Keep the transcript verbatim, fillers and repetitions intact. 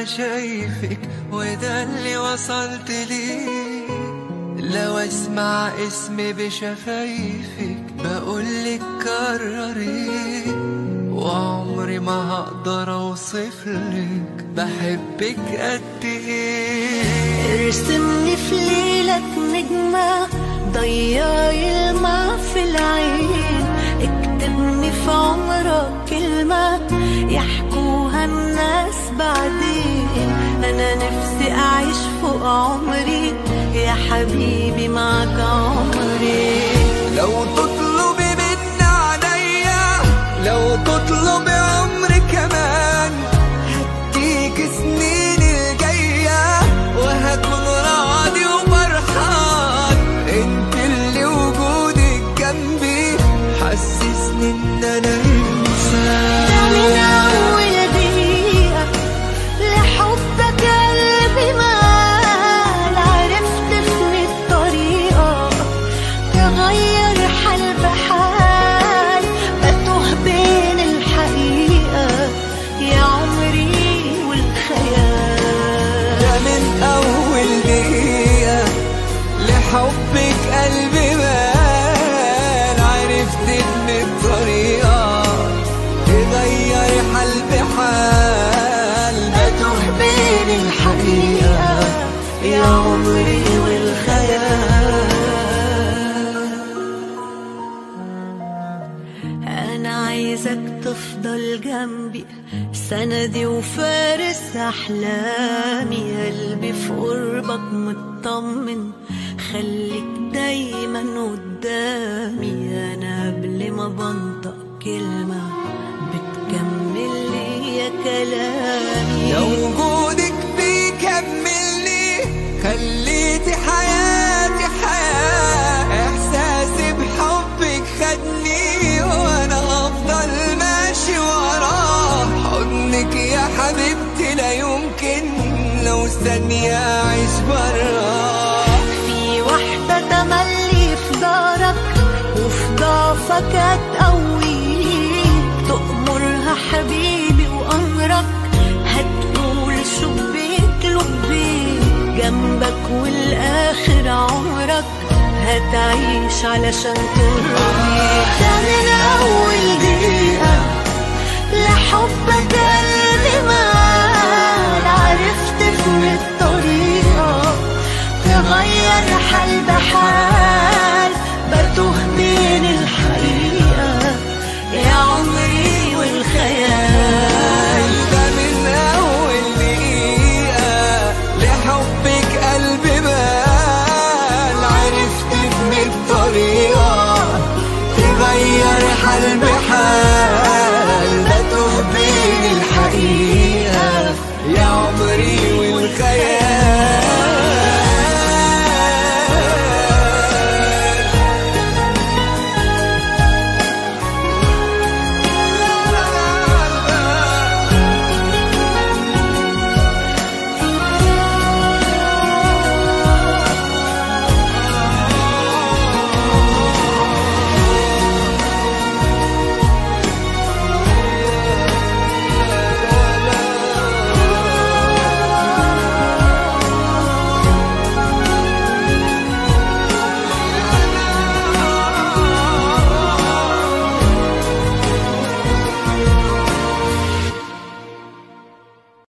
انا شايفك وده اللي وصلت ليه. لو اسمع اسمي بشفايفك بقولك كرري، وعمري ما هقدر اوصفلك بحبك قد ايه. ارسمني في ليلك نجمة ضيعي الماء في العين، اكتبني في عمرك كلمة يحكوها الناس بعدين. انا نفسي اعيش فوق عمري يا حبيبي معك عمري. لو تطلبي مني عليا، لو تطلبي عمري كمان، هديك سنين الجاية وهكون راضي وفرحان. انت اللي وجودك جنبي حسسني ان انا انسان. ده من اول دقيقة لحبك قلبي مال، عرفت في الطريقة تغير حال بحال، بتوه بين الحقيقة يا عمري والخيال. ده من اول دقيقة لحبك قلبي مال، عرفت ان الطريقة تغير حال بحال، بتوه بين الحقيقة يا عمري والخيال. أنا عايزك تفضل جنبي سندي وفارس أحلامي، قلبي في قربك مطمن خليك دايما قدامي. أنا قبل ما بنطق كلمة بتكمل لي كلامي. لو وجودك بيكملني خليتي حياتي حياة، إحساسي بحبك خدني وأنا هفضل ماشي وراه. حضنك يا حبيبتي لا يمكن لو ثانية أعيش براه. في واحدة تملي في دارك وفي ضعفك هتقويك، تأمرها حبيبي وأمرك هتقول شبيك لبيك، جنبك والآخر عمرك هتعيش علشان ترضيك. ده من أول دقيقة لحبك قلبي مال، عرفت في الطريقة تغير حال بحال، بتوه بين الحقيقة يا عمري والخيال. ده من أول دقيقة لحبك قلبي مال، عرفت من الطريقة تغير حال